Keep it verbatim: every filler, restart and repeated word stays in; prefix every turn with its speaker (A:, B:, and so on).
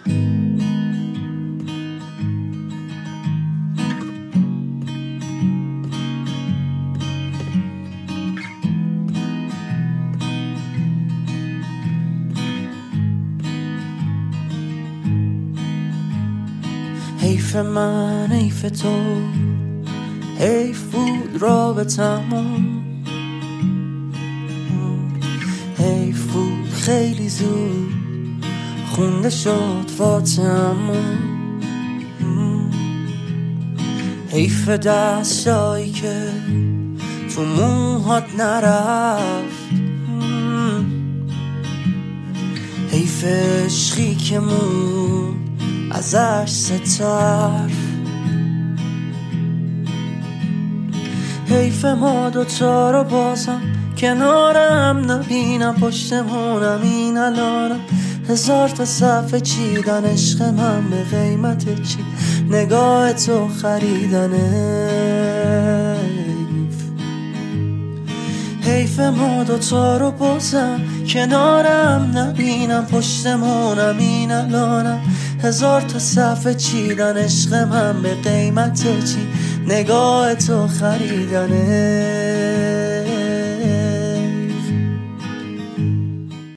A: حیف من حیف تو، حیف بود رابطمون، حیف بود خیلی زود خونده شد فاتحمون، حیف دستایی که تو موهات نرفت، حیف عشقی که مون ازش سترف، حیف ما دوتا رو بازم کنارم نبینم، پشتمونم این الانم هزار تا صفحه چیدن عشق من به قیمت چی نگاه تو خریدنه. حیف ما دوتا رو بازم کنارم نبینم، پشتمونم این الانم هزار تا صفحه چیدن عشق من به قیمت چی نگاه تو خریدنه.